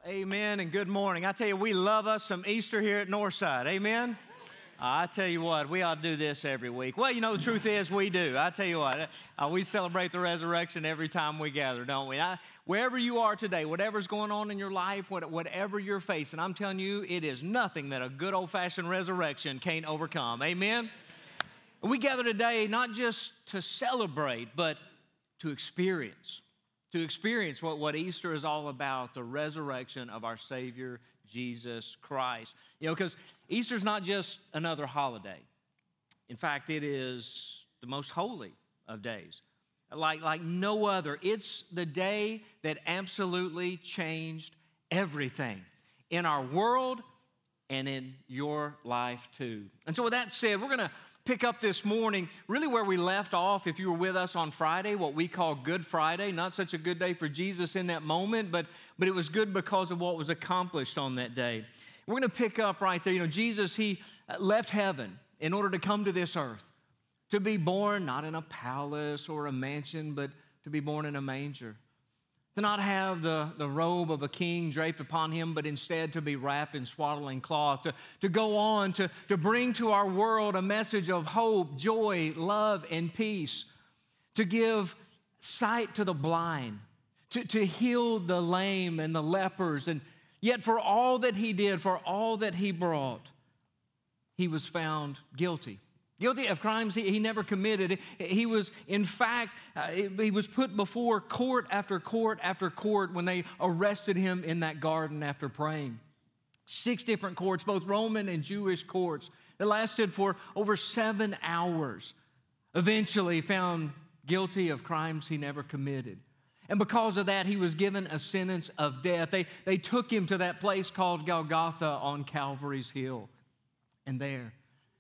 Amen and good morning. I tell you, we love us some Easter here at Northside. Amen? I tell you what, we ought to do this every week. Well, you know, the truth is we do. I tell you what, we celebrate the resurrection every time we gather, don't we? Wherever you are today, whatever's going on in your life, whatever you're facing, I'm telling you, it is nothing that a good old-fashioned resurrection can't overcome. Amen? And we gather today not just to celebrate, but to experience what Easter is all about, the resurrection of our Savior, Jesus Christ. You know, because Easter's not just another holiday. In fact, it is the most holy of days. Like no other. It's the day that absolutely changed everything in our world and in your life too. And so with that said, we're going to pick up this morning really where we left off. If you were with us on Friday, what we call Good Friday, not such a good day for Jesus in that moment, but it was good because of what was accomplished on that day. We're going to pick up right there. You know, Jesus, he left heaven in order to come to this earth, to be born not in a palace or a mansion, but to be born in a manger. To not have the robe of a king draped upon him, but instead to be wrapped in swaddling cloth. To go on to bring to our world a message of hope, joy, love, and peace. To give sight to the blind. To heal the lame and the lepers. And yet for all that he did, for all that he brought, he was found guilty. Guilty of crimes he never committed. He was, in fact, he was put before court after court after court when they arrested him in that garden after praying. 6 different courts, both Roman and Jewish courts, that lasted for over 7 hours. Eventually found guilty of crimes he never committed. And because of that, he was given a sentence of death. They took him to that place called Golgotha on Calvary's Hill. And there,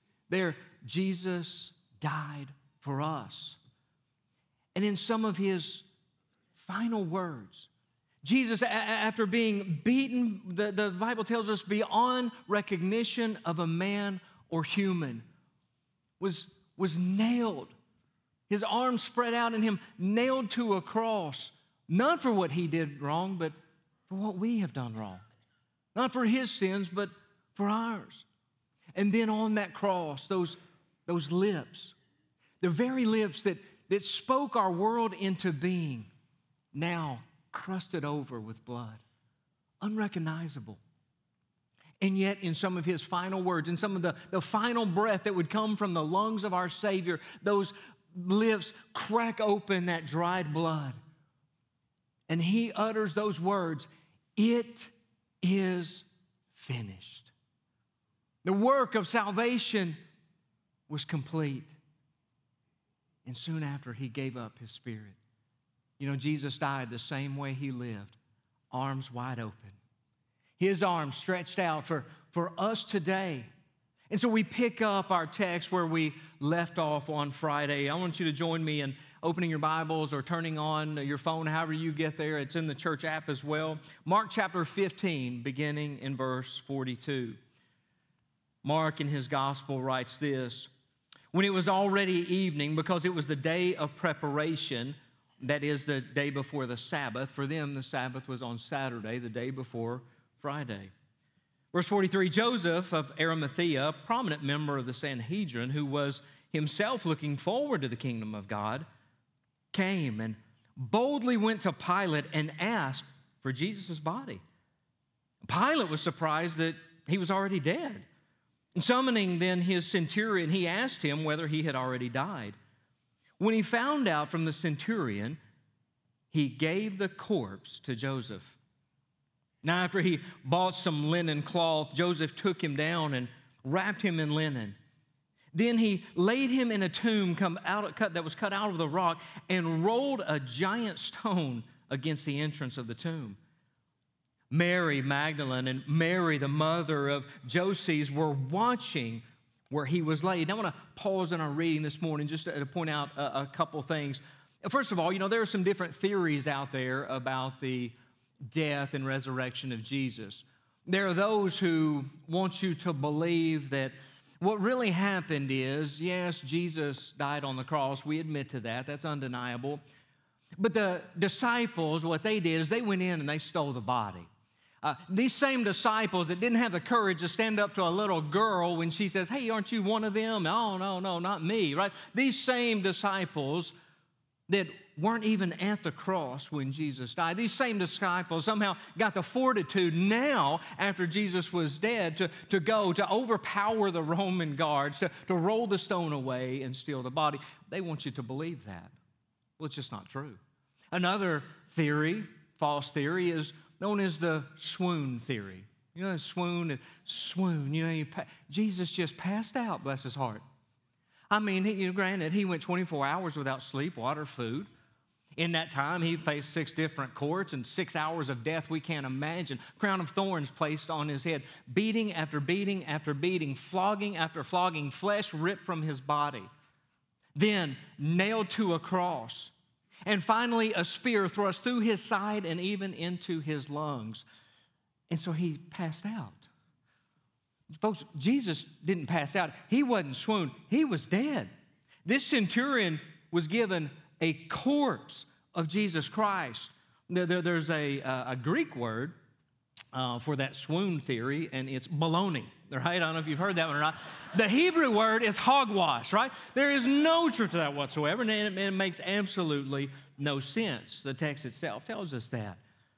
Jesus died for us. And in some of his final words, Jesus, after being beaten, the Bible tells us beyond recognition of a man or human, was nailed. His arms spread out and him nailed to a cross, not for what he did wrong, but for what we have done wrong. Not for his sins, but for ours. And then on that cross, those lips, the very lips that spoke our world into being, now crusted over with blood, unrecognizable. And yet in some of his final words, in some of the final breath that would come from the lungs of our Savior, those lips crack open that dried blood. And he utters those words, "It is finished." The work of salvation was complete. And soon after, he gave up his spirit. You know, Jesus died the same way he lived, arms wide open. His arms stretched out for us today. And so we pick up our text where we left off on Friday. I want you to join me in opening your Bibles or turning on your phone, however you get there. It's in the church app as well. Mark chapter 15, beginning in verse 42. Mark in his gospel writes this: when it was already evening, because it was the day of preparation, that is the day before the Sabbath. For them, the Sabbath was on Saturday, the day before Friday. Verse 43, Joseph of Arimathea, a prominent member of the Sanhedrin, who was himself looking forward to the kingdom of God, came and boldly went to Pilate and asked for Jesus' body. Pilate was surprised that he was already dead. Summoning then his centurion, he asked him whether he had already died. When he found out from the centurion, he gave the corpse to Joseph. Now, after he bought some linen cloth, Joseph took him down and wrapped him in linen. Then he laid him in a tomb that was cut out of the rock and rolled a giant stone against the entrance of the tomb. Mary Magdalene and Mary, the mother of Joses, were watching where he was laid. Now, I want to pause in our reading this morning just to point out a couple things. First of all, you know, there are some different theories out there about the death and resurrection of Jesus. There are those who want you to believe that what really happened is, yes, Jesus died on the cross. We admit to that. That's undeniable. But the disciples, what they did is they went in and they stole the body. These same disciples that didn't have the courage to stand up to a little girl when she says, hey, aren't you one of them? Oh, no, not me, right? These same disciples that weren't even at the cross when Jesus died. These same disciples somehow got the fortitude now, after Jesus was dead, to go to overpower the Roman guards, to roll the stone away and steal the body. They want you to believe that. Well, it's just not true. Another theory, false theory, is known as the swoon theory. You know, swoon. You know, Jesus just passed out, bless his heart. I mean, granted, he went 24 hours without sleep, water, food. In that time, he faced 6 different courts and 6 hours of death we can't imagine. Crown of thorns placed on his head, beating after beating after beating, flogging after flogging, flesh ripped from his body. Then nailed to a cross. And finally, a spear thrust through his side and even into his lungs. And so he passed out. Folks, Jesus didn't pass out. He wasn't swooned. He was dead. This centurion was given a corpse of Jesus Christ. There's a Greek word for that swoon theory, and it's baloney, right? I don't know if you've heard that one or not. The Hebrew word is hogwash, right? There is no truth to that whatsoever, and it makes absolutely no sense. The text itself tells us that.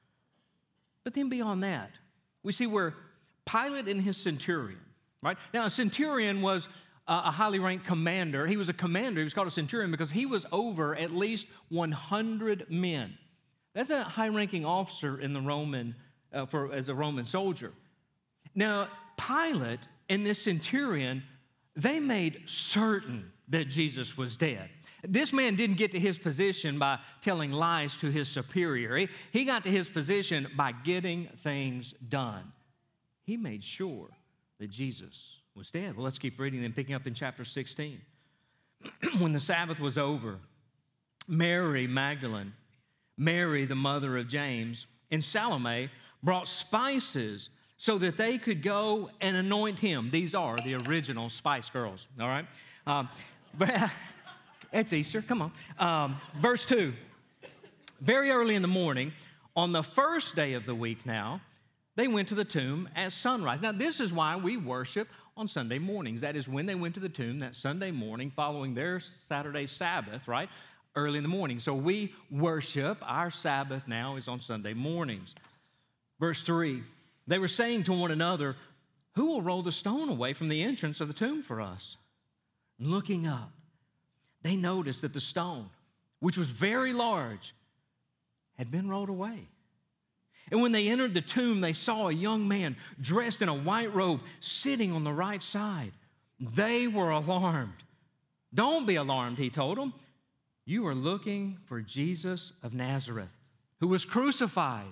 But then beyond that, we see where Pilate and his centurion, right? Now, a centurion was a highly ranked commander. He was a commander. He was called a centurion because he was over at least 100 men. That's a high-ranking officer in the Roman, as a Roman soldier. Now, Pilate and this centurion, they made certain that Jesus was dead. This man didn't get to his position by telling lies to his superior. He got to his position by getting things done. He made sure that Jesus was dead. Well, let's keep reading and picking up in chapter 16. When the Sabbath was over, Mary Magdalene, Mary the mother of James, and Salome brought spices so that they could go and anoint him. These are the original Spice Girls, all right? But it's Easter, come on. Verse 2, very early in the morning, on the first day of the week now, they went to the tomb at sunrise. Now, this is why we worship on Sunday mornings. That is when they went to the tomb that Sunday morning following their Saturday Sabbath, right? Early in the morning. So we worship. Our Sabbath now is on Sunday mornings. Verse 3, they were saying to one another, who will roll the stone away from the entrance of the tomb for us? And looking up, they noticed that the stone, which was very large, had been rolled away. And when they entered the tomb, they saw a young man dressed in a white robe sitting on the right side. They were alarmed. Don't be alarmed, he told them. You are looking for Jesus of Nazareth, who was crucified.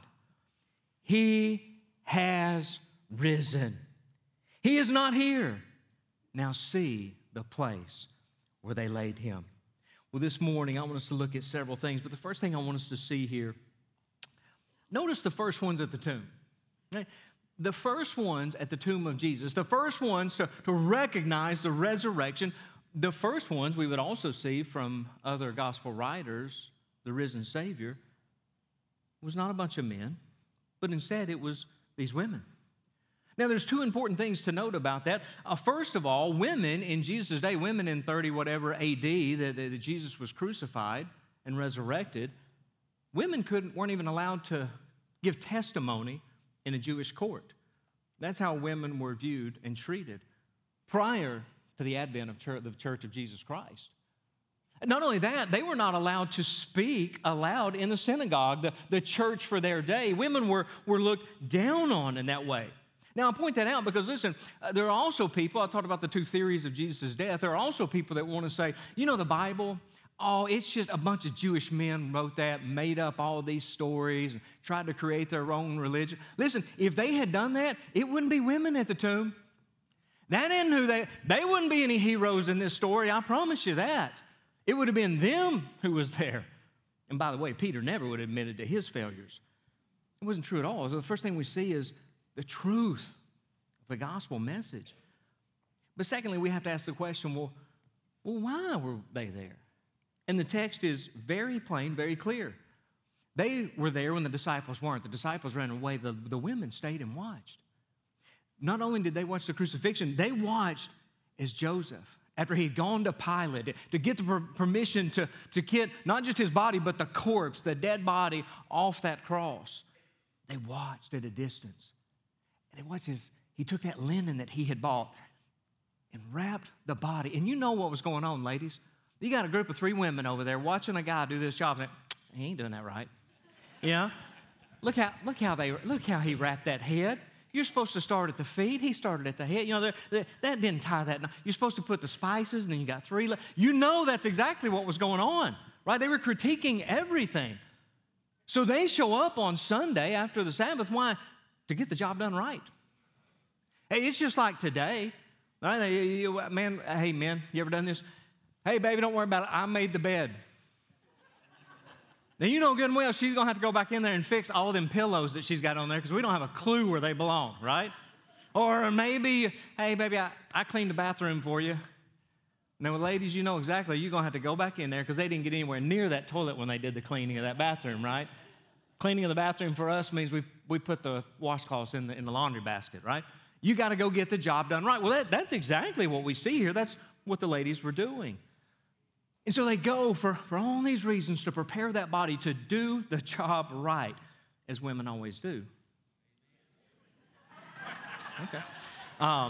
He has risen. He is not here. Now see the place where they laid him. Well, this morning, I want us to look at several things, but the first thing I want us to see here, notice the first ones at the tomb. The first ones at the tomb of Jesus, the first ones to recognize the resurrection, the first ones we would also see from other gospel writers, the risen Savior, was not a bunch of men, but instead it was these women. Now, there's 2 important things to note about that. First of all, women in Jesus' day, women in 30 whatever AD that Jesus was crucified and resurrected, women weren't even allowed to give testimony in a Jewish court. That's how women were viewed and treated prior to the advent of the Church of Jesus Christ. And not only that, they were not allowed to speak aloud in the synagogue, the church for their day. Women were looked down on in that way. Now, I point that out because, listen, there are also people, I talked about the 2 theories of Jesus' death. There are also people that want to say, you know, the Bible, oh, it's just a bunch of Jewish men wrote that, made up all these stories, and tried to create their own religion. Listen, if they had done that, it wouldn't be women at the tomb. That isn't who they wouldn't be any heroes in this story, I promise you that. It would have been them who was there. And by the way, Peter never would have admitted to his failures. It wasn't true at all. So the first thing we see is the truth of the gospel message. But secondly, we have to ask the question, well, why were they there? And the text is very plain, very clear. They were there when the disciples weren't. The disciples ran away. The women stayed and watched. Not only did they watch the crucifixion, they watched as Joseph, after he had gone to Pilate to get the permission to get not just his body, but the corpse, the dead body, off that cross. They watched at a distance. And he took that linen that he had bought and wrapped the body. And you know what was going on, ladies. You got a group of 3 women over there watching a guy do this job. And he ain't doing that right. You know? Look how he wrapped that head. You're supposed to start at the feet. He started at the head. You know, that didn't tie that. You're supposed to put the spices, and then you got 3. You know that's exactly what was going on, right? They were critiquing everything. So they show up on Sunday after the Sabbath. Why? To get the job done right. Hey, it's just like today. Right? Hey, men, you ever done this? Hey, baby, don't worry about it. I made the bed. Now, you know good and well she's going to have to go back in there and fix all them pillows that she's got on there because we don't have a clue where they belong, right? Or maybe, hey, baby, I cleaned the bathroom for you. Now, ladies, you know exactly you're going to have to go back in there because they didn't get anywhere near that toilet when they did the cleaning of that bathroom, right? Cleaning of the bathroom for us means we put the washcloths in the laundry basket, right? You got to go get the job done right. Well, that's exactly what we see here. That's what the ladies were doing. And so they go for all these reasons to prepare that body to do the job right, as women always do. Okay.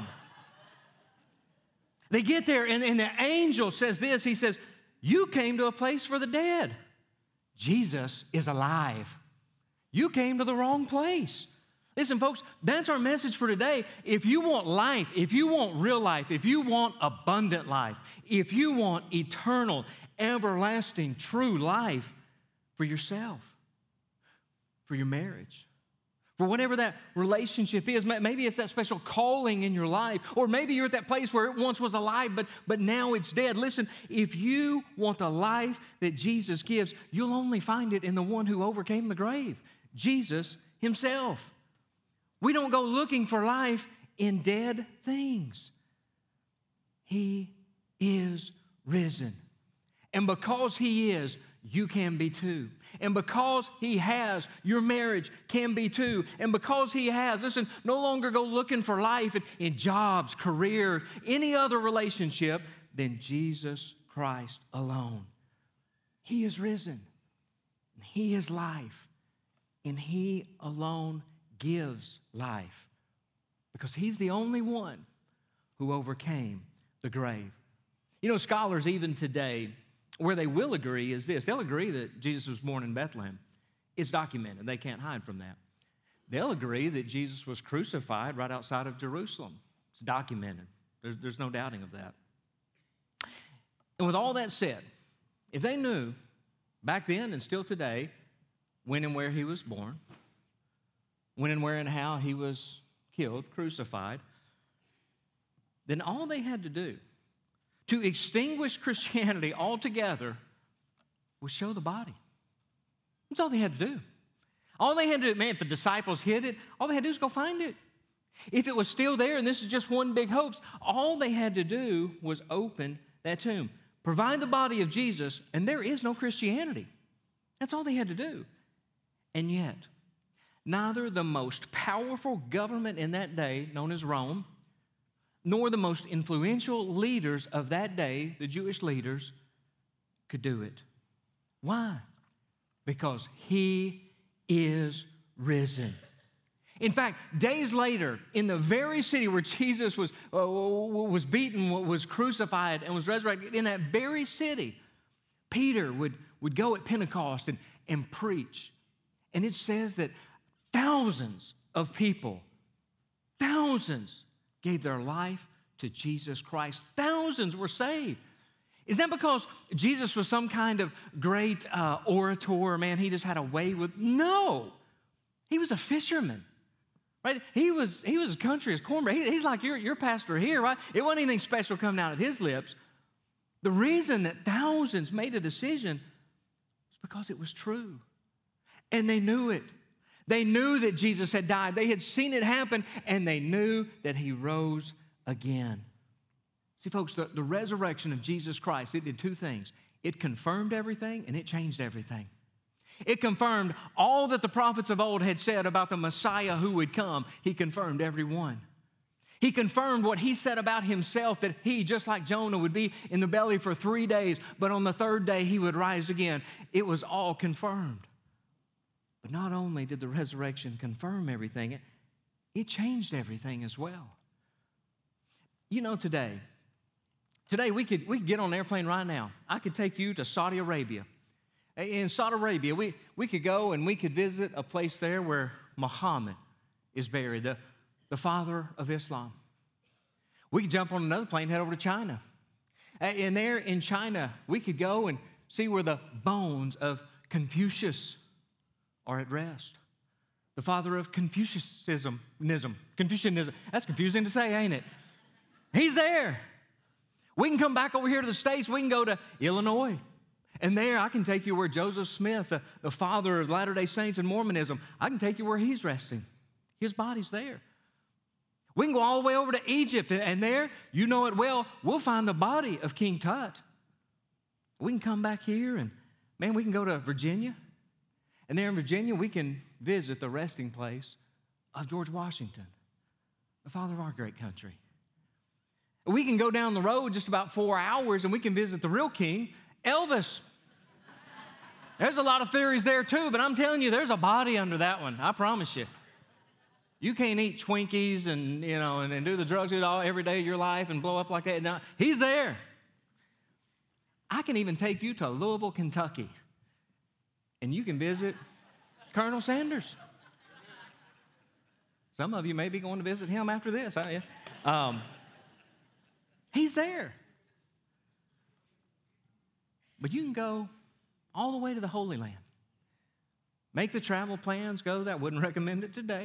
They get there, and the angel says this. He says, you came to a place for the dead. Jesus is alive. You came to the wrong place. Listen, folks, that's our message for today. If you want life, if you want real life, if you want abundant life, if you want eternal, everlasting, true life for yourself, for your marriage, for whatever that relationship is, maybe it's that special calling in your life, or maybe you're at that place where it once was alive, but now it's dead. Listen, if you want the life that Jesus gives, you'll only find it in the one who overcame the grave, Jesus himself. We don't go looking for life in dead things. He is risen. And because he is, you can be too. And because he has, your marriage can be too. And because he has, listen, no longer go looking for life in jobs, career, any other relationship than Jesus Christ alone. He is risen. He is life. And he alone gives life because he's the only one who overcame the grave. You know, scholars even today, where they will agree is this. They'll agree that Jesus was born in Bethlehem. It's documented. They can't hide from that. They'll agree that Jesus was crucified right outside of Jerusalem. It's documented. There's no doubting of that. And with all that said, if they knew back then and still today when and where he was born, when and where and how he was killed, crucified, then all they had to do to extinguish Christianity altogether was show the body. That's all they had to do. All they had to do, man, if the disciples hid it, all they had to do is go find it. If it was still there and this is just one big hoax, all they had to do was open that tomb, provide the body of Jesus, and there is no Christianity. That's all they had to do. And yet, neither the most powerful government in that day, known as Rome, nor the most influential leaders of that day, the Jewish leaders, could do it. Why? Because he is risen. In fact, days later, in the very city where Jesus was beaten, was crucified, and was resurrected, in that very city, Peter would go at Pentecost and preach. And it says that thousands of people, thousands gave their life to Jesus Christ. Thousands were saved. Is that because Jesus was some kind of great orator? Man, he just had a way with... No. He was a fisherman, right? He was country as cornbread. He's like your pastor here, right? It wasn't anything special coming out of his lips. The reason that thousands made a decision was because it was true. And they knew it. They knew that Jesus had died. They had seen it happen, and they knew that he rose again. See, folks, the resurrection of Jesus Christ, it did two things. It confirmed everything, and it changed everything. It confirmed all that the prophets of old had said about the Messiah who would come. He confirmed every one. He confirmed what he said about himself, that he, just like Jonah, would be in the belly for 3 days, but on the third day he would rise again. It was all confirmed. But not only did the resurrection confirm everything, it changed everything as well. You know, today we could get on an airplane right now. I could take you to Saudi Arabia. In Saudi Arabia, we could go and we could visit a place there where Muhammad is buried, the father of Islam. We could jump on another plane, head over to China. And there in China, we could go and see where the bones of Confucius are at rest. The father of Confucianism. That's confusing to say, ain't it? He's there. We can come back over here to the States. We can go to Illinois. And there I can take you where Joseph Smith, the father of Latter-day Saints and Mormonism, I can take you where he's resting. His body's there. We can go all the way over to Egypt, and there, you know it well, we'll find the body of King Tut. We can come back here, and man, we can go to Virginia. And there in Virginia, we can visit the resting place of George Washington, the father of our great country. We can go down the road just about 4 hours, and we can visit the real king, Elvis. There's a lot of theories there too, but I'm telling you, there's a body under that one. I promise you. You can't eat Twinkies and, and do the drugs every day of your life and blow up like that. No, he's there. I can even take you to Louisville, Kentucky, and you can visit Colonel Sanders. Some of you may be going to visit him after this. He's there. But you can go all the way to the Holy Land. Make the travel plans, go there. I wouldn't recommend it today.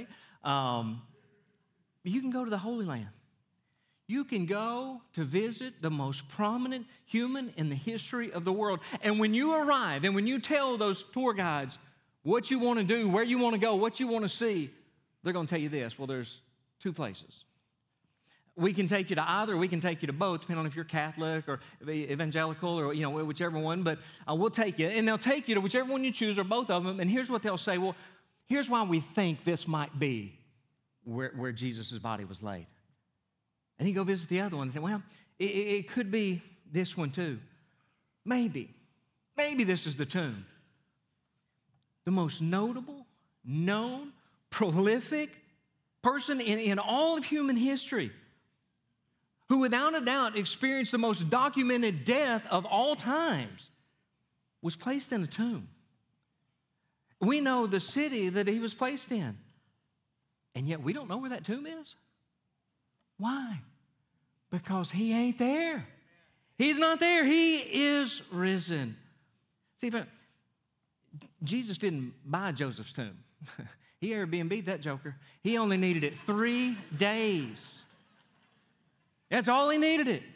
You can go to the Holy Land. You can go to visit the most prominent human in the history of the world. And when you arrive and when you tell those tour guides what you want to do, where you want to go, what you want to see, they're going to tell you this. Well, there's 2 places. We can take you to either, or we can take you to both, depending on if you're Catholic or evangelical or, whichever one, but we'll take you. And they'll take you to whichever one you choose or both of them, and here's what they'll say, well, here's why we think this might be where Jesus' body was laid. And you go visit the other one and say, well, it could be this one too. Maybe this is the tomb. The most notable, known, prolific person in all of human history, who without a doubt experienced the most documented death of all times, was placed in a tomb. We know the city that he was placed in, and yet we don't know where that tomb is. Why? Because he ain't there. He's not there. He is risen. See, Jesus didn't buy Joseph's tomb. He Airbnb'd that joker. He only needed it 3 days. That's all he needed it.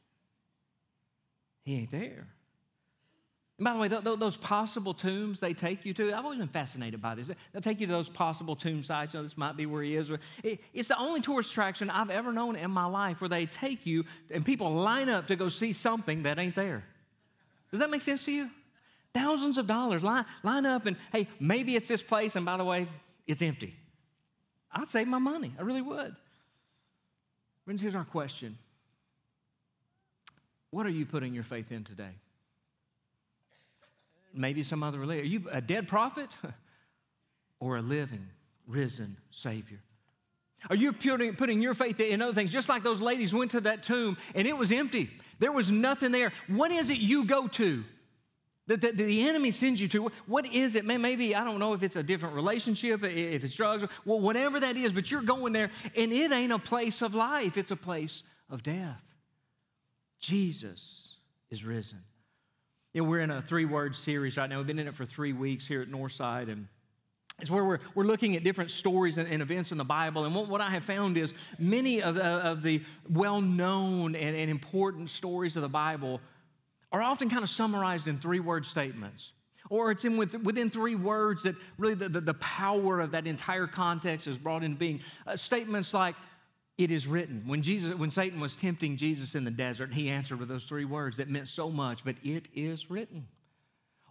He ain't there. And by the way, those possible tombs they take you to, I've always been fascinated by this. They'll take you to those possible tomb sites. This might be where he is. It's the only tourist attraction I've ever known in my life where they take you and people line up to go see something that ain't there. Does that make sense to you? Thousands of dollars line up and, hey, maybe it's this place, and by the way, it's empty. I'd save my money. I really would. Friends, here's our question. What are you putting your faith in today? Maybe some other religion. Are you a dead prophet or a living, risen Savior? Are you putting your faith in other things? Just like those ladies went to that tomb and it was empty. There was nothing there. What is it you go to that the enemy sends you to? What is it? Maybe, I don't know if it's a different relationship, if it's drugs, well, whatever that is, but you're going there and it ain't a place of life. It's a place of death. Jesus is risen. We're in a 3-word series right now. We've been in it for 3 weeks here at Northside, and it's where we're looking at different stories and events in the Bible. And what I have found is many of the well-known and important stories of the Bible are often kind of summarized in 3-word statements. Or it's within 3 words that really the power of that entire context is brought into being. Statements like, it is written. When Satan was tempting Jesus in the desert, he answered with those 3 words that meant so much, but it is written.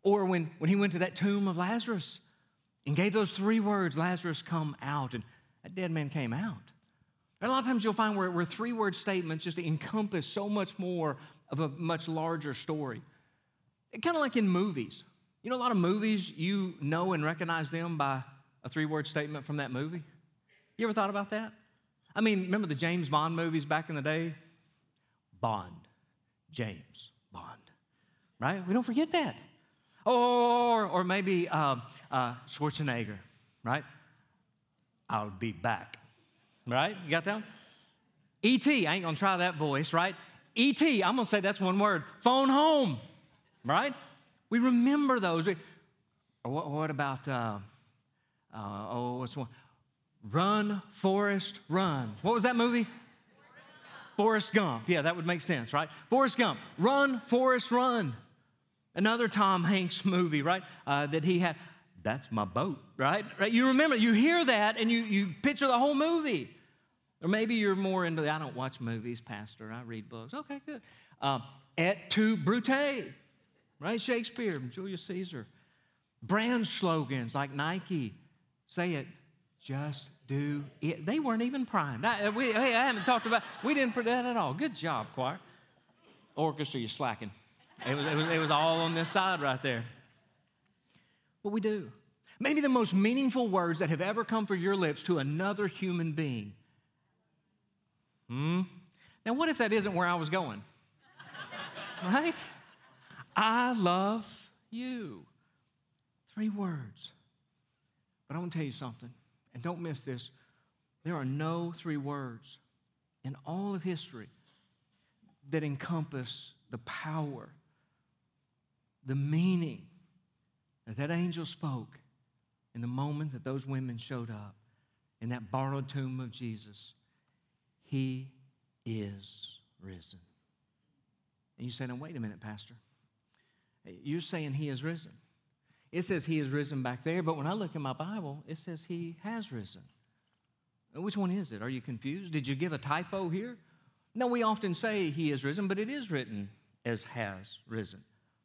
Or when he went to that tomb of Lazarus and gave those 3 words, Lazarus, come out, and that dead man came out. And a lot of times you'll find where 3-word statements just encompass so much more of a much larger story. Kind of like in movies. You know, a lot of movies, you know and recognize them by a 3-word statement from that movie. You ever thought about that? I mean, remember the James Bond movies back in the day? Bond, James Bond, right? We don't forget that. Or maybe Schwarzenegger, right? I'll be back, right? You got that one? E.T., I ain't gonna try that voice, right? E.T., I'm gonna say that's one word. Phone home, right? We remember those. What about, what's one? Run, Forrest, Run. What was that movie? Forrest Gump. Yeah, that would make sense, right? Forrest Gump. Run, Forrest, Run. Another Tom Hanks movie, right? That he had. That's my boat, right? You remember, you hear that and you picture the whole movie. Or maybe you're more into, I don't watch movies, Pastor. I read books. Okay, good. Et tu, Brute, right? Shakespeare, Julius Caesar. Brand slogans like Nike. Say it, just do it. They weren't even primed. I haven't talked about, we didn't put that at all. Good job, choir. Orchestra, you're slacking. It was all on this side right there. What we do. Maybe the most meaningful words that have ever come from your lips to another human being. Now, what if that isn't where I was going? Right? I love you. 3 words. But I want to tell you something, and don't miss this. There are no 3 words in all of history that encompass the power, the meaning that angel spoke in the moment that those women showed up in that borrowed tomb of Jesus. He is risen. And you say, now wait a minute, Pastor. You're saying he is risen. It says he is risen back there, but when I look in my Bible, it says he has risen. Which one is it? Are you confused? Did you give a typo here? No, we often say he is risen, but it is written as has risen.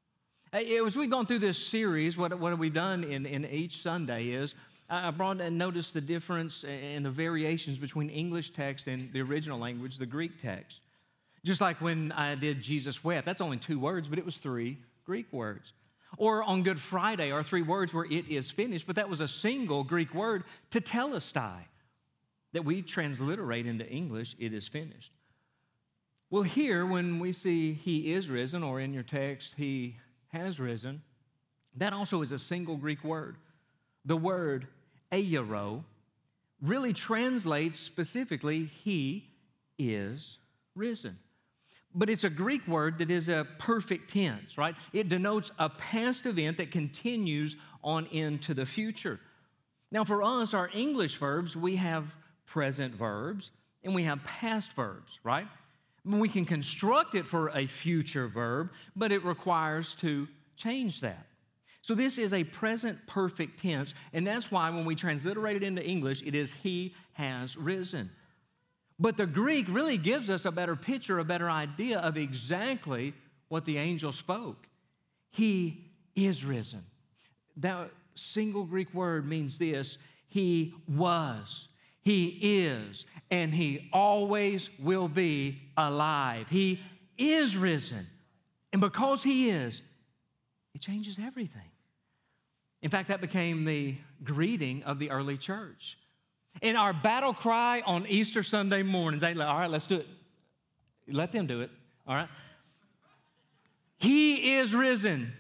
As we've gone through this series, what have we done in each Sunday is I brought and noticed the difference and the variations between English text and the original language, the Greek text. Just like when I did Jesus wept, that's only 2 words, but it was 3 Greek words. Or on Good Friday, our 3 words were it is finished, but that was a single Greek word, tetelestai, that we transliterate into English, it is finished. Well, here, when we see he is risen, or in your text, he has risen, that also is a single Greek word. The word eiero really translates specifically, he is risen. But it's a Greek word that is a perfect tense, right? It denotes a past event that continues on into the future. Now, for us, our English verbs, we have present verbs and we have past verbs, right? We can construct it for a future verb, but it requires to change that. So this is a present perfect tense, and that's why when we transliterate it into English, it is he has risen. But the Greek really gives us a better picture, a better idea of exactly what the angel spoke. He is risen. That single Greek word means this: he was, he is, and he always will be alive. He is risen. And because he is, it changes everything. In fact, that became the greeting of the early church. In our battle cry on Easter Sunday mornings, they all right, let's do it. Let them do it, all right? He is risen.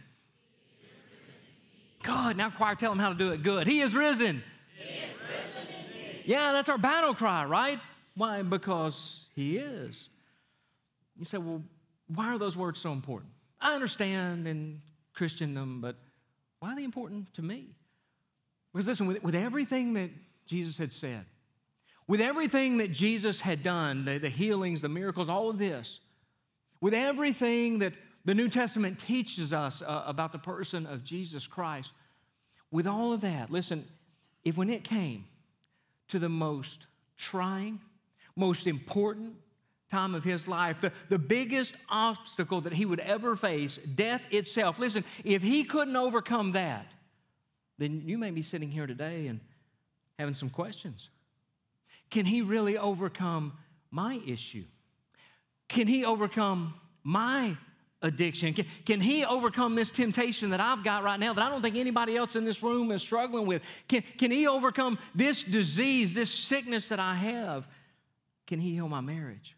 God, now choir, tell them how to do it good. He is risen. He is risen indeed. Yeah, that's our battle cry, right? Why? Because he is. You say, well, why are those words so important? I understand in Christendom, but why are they important to me? Because listen, with everything that Jesus had said, with everything that Jesus had done, the healings, the miracles, all of this, with everything that the New Testament teaches us about the person of Jesus Christ, with all of that, listen, if when it came to the most trying, most important time of his life, the biggest obstacle that he would ever face, death itself. Listen, if he couldn't overcome that, then you may be sitting here today and having some questions. Can he really overcome my issue? Can he overcome my addiction? Can he overcome this temptation that I've got right now that I don't think anybody else in this room is struggling with? Can he overcome this disease, this sickness that I have? Can he heal my marriage?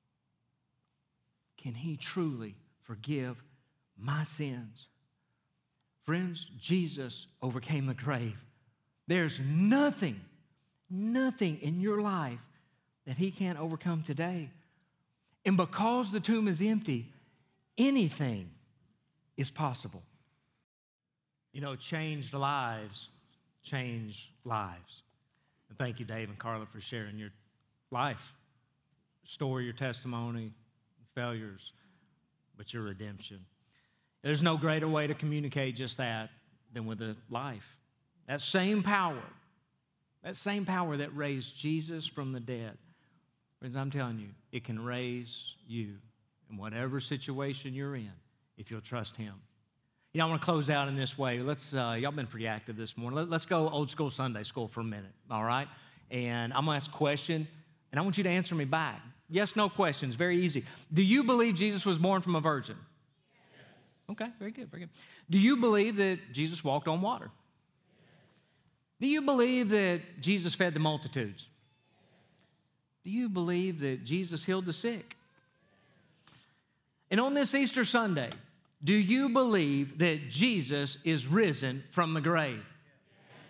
Can he truly forgive my sins? Friends, Jesus overcame the grave. There's nothing in your life that he can't overcome today. And because the tomb is empty, anything is possible. You know, changed lives change lives. And thank you, Dave and Carla, for sharing your life story, your testimony, failures, but your redemption. There's no greater way to communicate just that than with a life. That same power that raised Jesus from the dead, friends, I'm telling you, it can raise you in whatever situation you're in if you'll trust him. You know, I want to close out in this way. Y'all been pretty active this morning. Let's go old school Sunday school for a minute, all right? And I'm going to ask a question, and I want you to answer me back. Yes, no questions, very easy. Do you believe Jesus was born from a virgin? Yes. Okay, very good, very good. Do you believe that Jesus walked on water? Yes. Do you believe that Jesus fed the multitudes? Yes. Do you believe that Jesus healed the sick? And on this Easter Sunday, do you believe that Jesus is risen from the grave? Yes.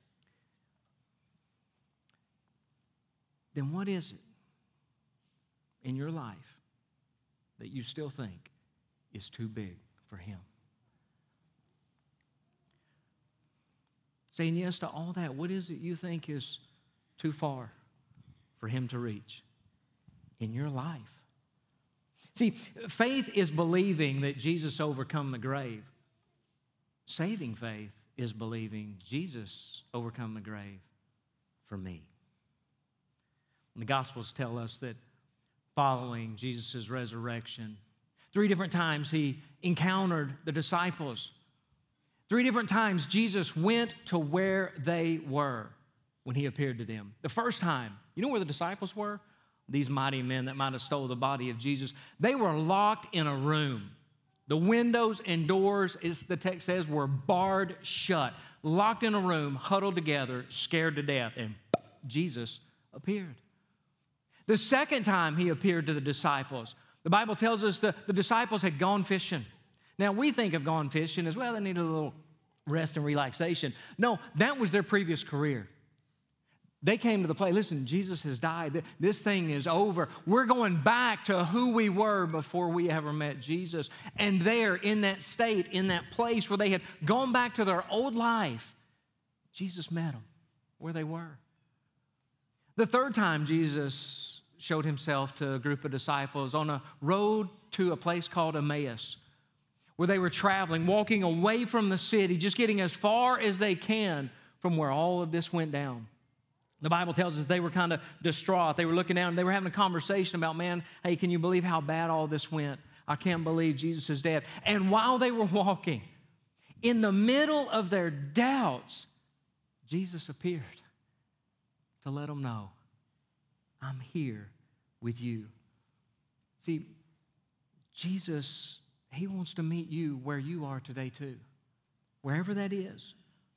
Then what is it in your life that you still think is too big for him? Saying yes to all that, what is it you think is too far for him to reach in your life? See, faith is believing that Jesus overcome the grave. Saving faith is believing Jesus overcome the grave for me. And the Gospels tell us that following Jesus' resurrection, 3 different times he encountered the disciples. 3 different times Jesus went to where they were when he appeared to them. The first time, you know where the disciples were? These mighty men that might have stole the body of Jesus. They were locked in a room. The windows and doors, as the text says, were barred shut. Locked in a room, huddled together, scared to death. And Jesus appeared. The second time he appeared to the disciples, the Bible tells us the disciples had gone fishing. Now, we think of gone fishing as, well, they needed a little rest and relaxation. No, that was their previous career. They came to the place, listen, Jesus has died. This thing is over. We're going back to who we were before we ever met Jesus. And there, in that state, in that place where they had gone back to their old life, Jesus met them where they were. The third time Jesus showed himself to a group of disciples on a road to a place called Emmaus, where they were traveling, walking away from the city, just getting as far as they can from where all of this went down. The Bible tells us they were kind of distraught. They were looking down, and they were having a conversation about, man, hey, can you believe how bad all this went? I can't believe Jesus is dead. And while they were walking, in the middle of their doubts, Jesus appeared to let them know, I'm here with you. See, Jesus, he wants to meet you where you are today too, wherever that is.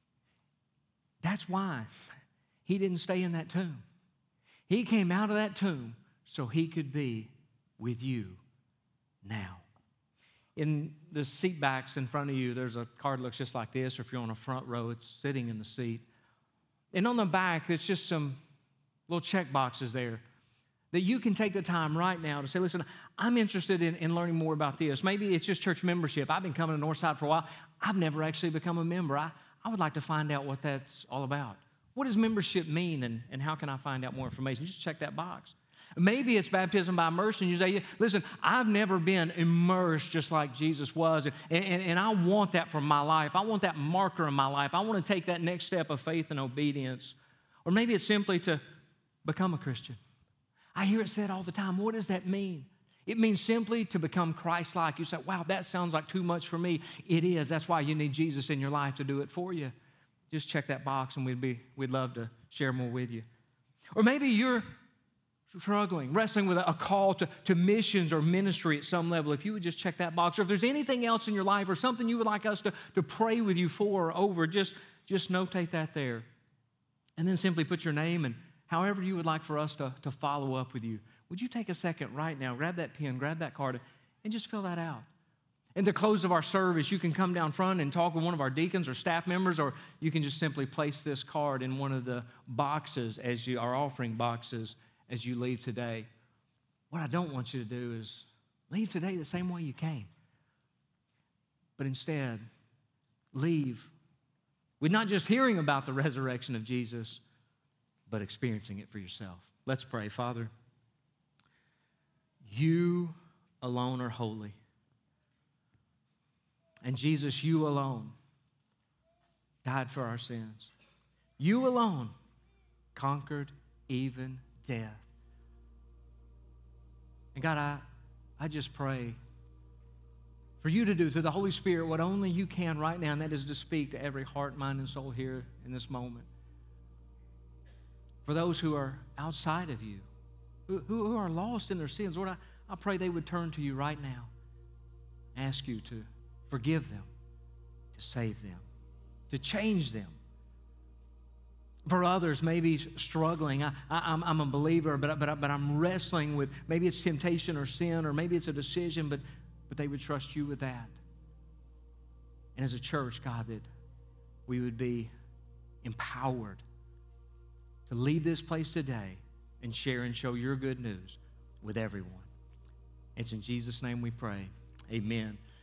That's why he didn't stay in that tomb. He came out of that tomb so he could be with you now. In the seat backs in front of you, there's a card that looks just like this, or if you're on a front row, it's sitting in the seat. And on the back, there's just some little check boxes there that you can take the time right now to say, listen, I'm interested in learning more about this. Maybe it's just church membership. I've been coming to Northside for a while. I've never actually become a member. I would like to find out what that's all about. What does membership mean, and how can I find out more information? Just check that box. Maybe it's baptism by immersion. You say, listen, I've never been immersed just like Jesus was, and I want that for my life. I want that marker in my life. I want to take that next step of faith and obedience. Or maybe it's simply to become a Christian. I hear it said all the time. What does that mean? It means simply to become Christ-like. You say, wow, that sounds like too much for me. It is. That's why you need Jesus in your life to do it for you. Just check that box and we'd love to share more with you. Or maybe you're struggling, wrestling with a call to missions or ministry at some level. If you would just check that box. Or if there's anything else in your life or something you would like us to pray with you for or over, just notate that there. And then simply put your name and however you would like for us to follow up with you. Would you take a second right now, grab that pen, grab that card, and just fill that out? In the close of our service, you can come down front and talk with one of our deacons or staff members, or you can just simply place this card in one of the boxes our offering boxes as you leave today. What I don't want you to do is leave today the same way you came. But instead, leave with not just hearing about the resurrection of Jesus, but experiencing it for yourself. Let's pray. Father, you alone are holy. And Jesus, you alone died for our sins. You alone conquered even death. And God, I just pray for you to do through the Holy Spirit what only you can right now, and that is to speak to every heart, mind, and soul here in this moment. For those who are outside of you, who are lost in their sins, Lord, I pray they would turn to you right now, ask you to forgive them, to save them, to change them. For others, maybe struggling, I'm a believer, but I'm wrestling with, maybe it's temptation or sin, or maybe it's a decision, but they would trust you with that. And as a church, God, that we would be empowered to leave this place today and share and show your good news with everyone. It's in Jesus' name we pray. Amen.